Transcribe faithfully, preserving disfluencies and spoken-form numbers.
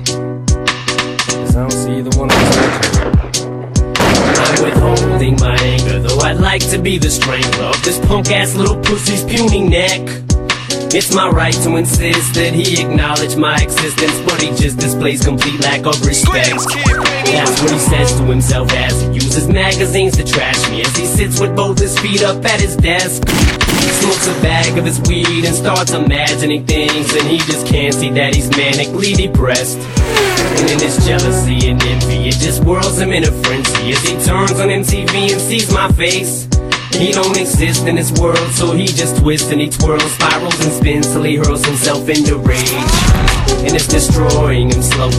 Cause I don't see either one of us. I'm withholding my anger, though I'd like to be the strangler of this punk-ass little pussy's puny neck. It's my right to insist that he acknowledge my existence, but he just displays complete lack of respect. That's what he says to himself as he uses magazines to trash me, as he sits with both his feet up at his desk, smokes a bag of his weed and starts imagining things, and he just can't see that he's manically depressed. And in his jealousy and envy, it just whirls him in a frenzy as he turns on M T V and sees my face. He don't exist in this world, so he just twists and he twirls, spirals and spins till he hurls himself into rage. And it's destroying him slowly